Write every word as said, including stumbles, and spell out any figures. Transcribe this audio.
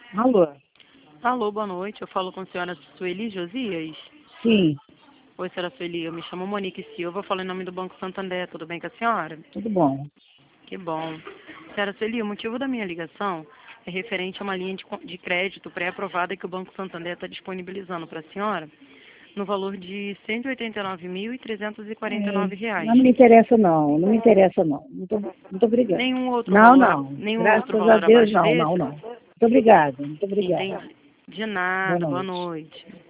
Alô? Alô, boa noite. Eu falo com a senhora Sueli Josias. Sim, Oi, senhora Sueli. Eu me chamo Monique Silva. Eu falo em nome do Banco Santander. Tudo bem com a senhora? tudo bom. Que bom. Senhora Sueli, o motivo da minha ligação é referente a uma linha de, co- de crédito pré-aprovada que o Banco Santander está disponibilizando para a senhora no valor de cento e oitenta e nove mil trezentos e quarenta e É, nove reais. não me interessa não, não me interessa não. Muito, muito obrigada. Nenhum outro Não, valor, a- não. nenhum outro Graças a valor Deus abaixo não, desse? não, não. Muito obrigada, muito obrigada. Entendi. De Boa nada. Boa noite. noite.